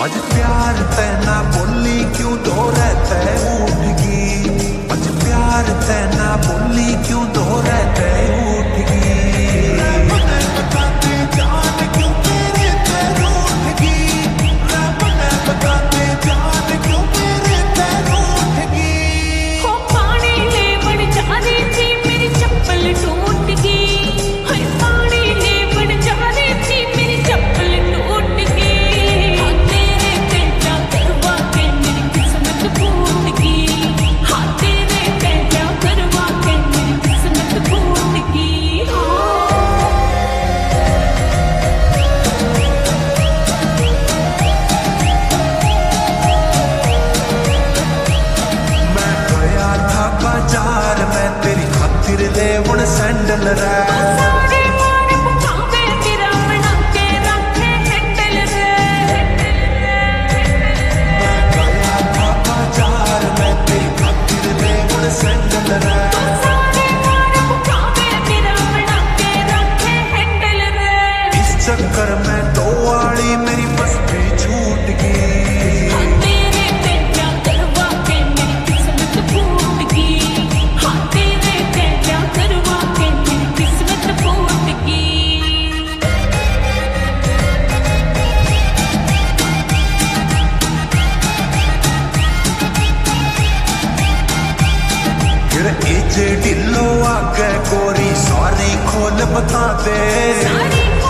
आज प्यार तैना बोली क्यों दो रहते उठ गई। आज प्यार तैना बोली क्यों दो रहते उठ गई। बताते जान क्यों मेरे पैर उठ गई। रब ने बताते जान क्यों मेरे पैर उठ गई। हो पानी ले बन जाने थी मेरी चप्पल टूट गई। हाय पानी ले बन जाने थी मेरी चप्पल टूट गई। लेवन सैंडल रे सारे मारे पुकावे तेरा बना के रखे हैंडल रे। मैं गया था बाजार में तेरी खातिर लेवन सैंडल रे। सारे मारे पुकावे तेरा बना के रखे हैंडल रे। इस चक्कर में दो वाली मेरी बस भी छूट गई। ढिल्लो आगे गोरी सारी खोल बता दे।